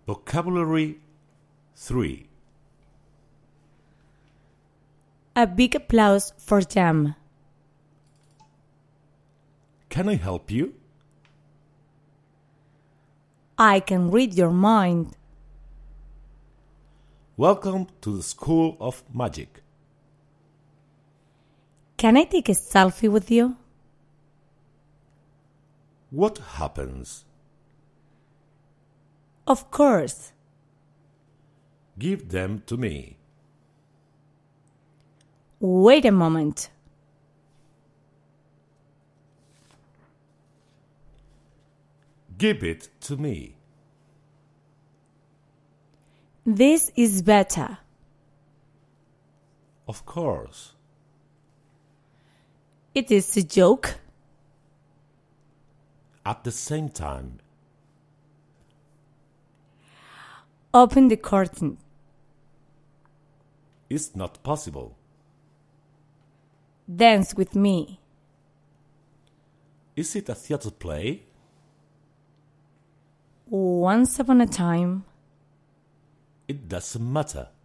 Vocabulary 3. A big applause for Jam. Can I help you? I can read your mind. Welcome to the School of Magic. Can I take a selfie with you? What happens? Of course. Give them to me. Wait a moment. Give it to me. This is better. Of course. It is a joke. At the same time. Open the curtain. It's not possible. Dance with me. Is it a theater play? Once upon a time. It doesn't matter.